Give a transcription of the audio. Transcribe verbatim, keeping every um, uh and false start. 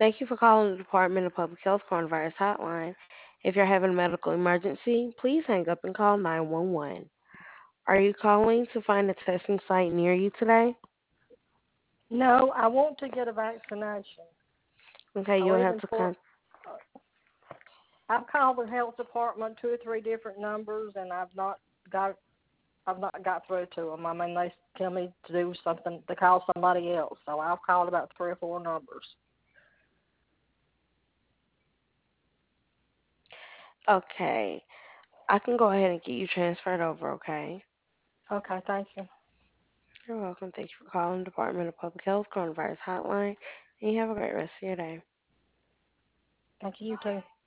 Thank you for calling the Department of Public Health Coronavirus Hotline. If you're having a medical emergency, please hang up and call nine one one. Are you calling to find a testing site near you today? No, I want to get a vaccination. Okay, I you'll live have in to Fort. con- Uh, I've called the health department two or three different numbers, and I've not got. I've not got through to them. I mean, they tell me to do something to call somebody else. So I've called about three or four numbers. Okay, I can go ahead and get you transferred over, okay? Okay, thank you. You're welcome. Thank you for calling the Department of Public Health Coronavirus Hotline, and you have a great rest of your day. Thank you, you too.